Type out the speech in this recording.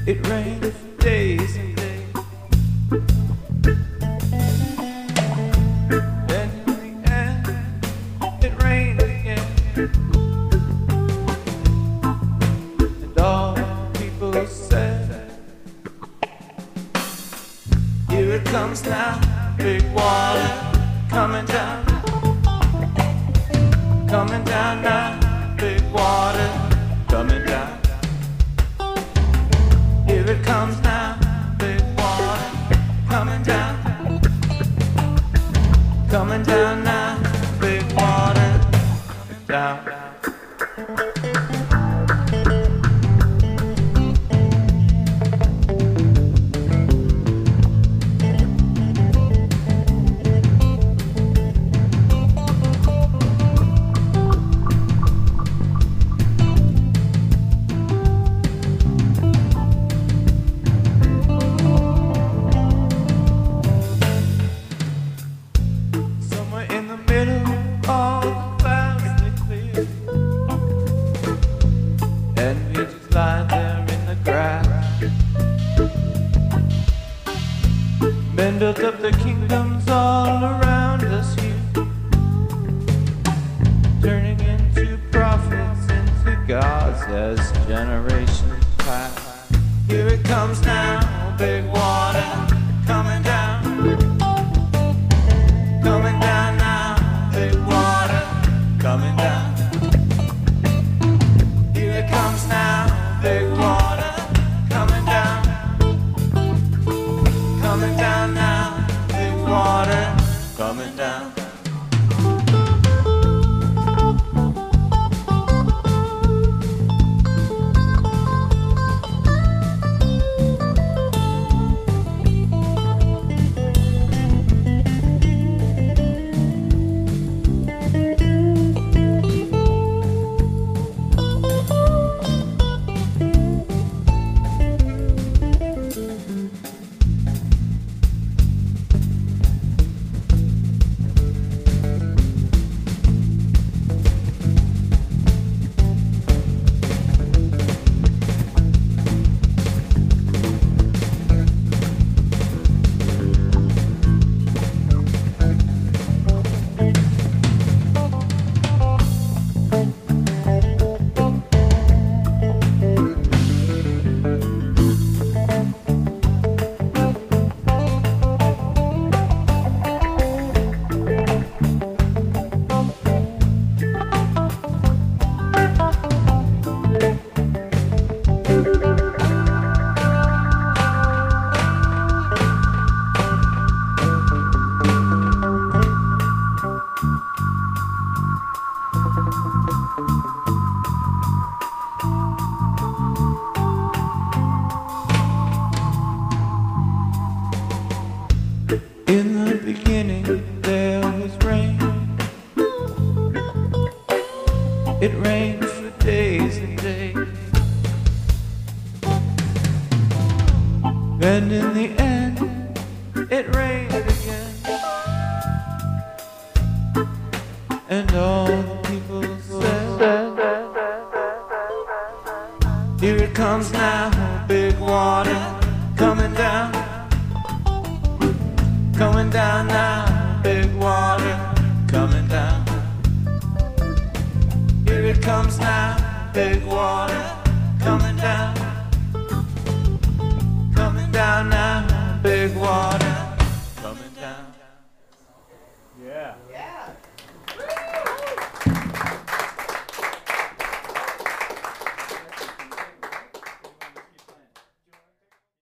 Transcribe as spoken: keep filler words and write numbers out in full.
It rained for days and days. Then in the end, it rained again. And all the people said, here it comes now, big water coming down. Coming down now, big water coming down. Here it comes now, big water coming down. Coming down now, big water coming down. Lying there in the grass, men built up their kingdoms all around us here, turning into prophets, into gods as generations pass. Here it comes now, big water coming down. Coming down now, big water coming down. Here it comes now, big water coming down. Coming down now, big water coming down. In the beginning there was rain. It rained for days and days. And in the end, it rained again. And all the people said, here it comes now, big water coming down. Coming down now, big water coming down. Here it comes now, big water coming down.